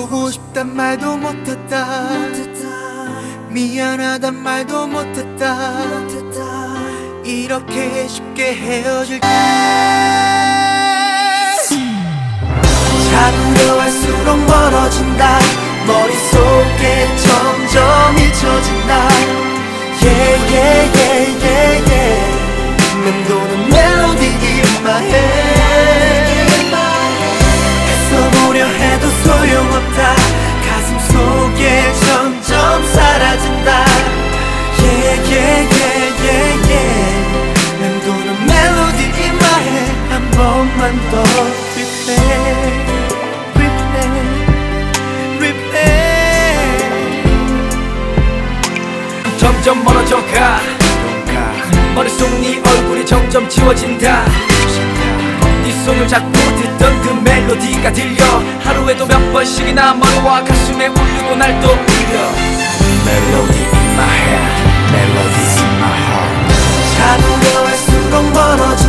보고 싶단 말도 못했다. 미안하단 말도 못했다. 이렇게 쉽게 헤어질까. 잡으려 할수록 멀어진다. 머릿속에 점점 잊혀진다. Yeah yeah yeah yeah yeah. 맴도는 멜로디 in my head. 애써보려 해도 소용없다. 가슴 속에 점점 사라진다. Yeah yeah yeah yeah yeah. 맴도는 멜로디 in my head. 한 번만 더 replay 점점 멀어져가. 머릿속 네 얼굴이 점점 지워진다. 네 손을 잡고 듣던 그 멜로디가 들려. 하루에도 몇 번씩이나 머리와 가슴에 울리고 날 또 울려. Melody in my head, melody in my heart. 잡으려 할수록 멀어져.